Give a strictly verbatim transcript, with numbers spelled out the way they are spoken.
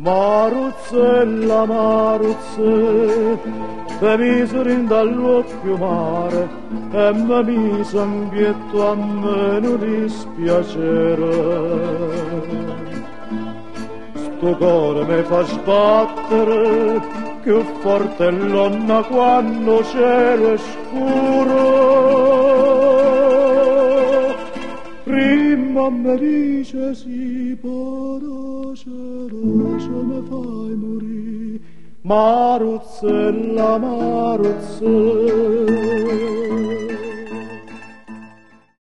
Maruzzella, Maruzze, te misero in dall'occhio mare e mi mise un pietto a me non dispiacere. Sto cuore mi fa sbattere più forte è l'onna quando cielo è scuro. Prima mi dice si parace, mi fai morire, Maruzzella, Maruzze.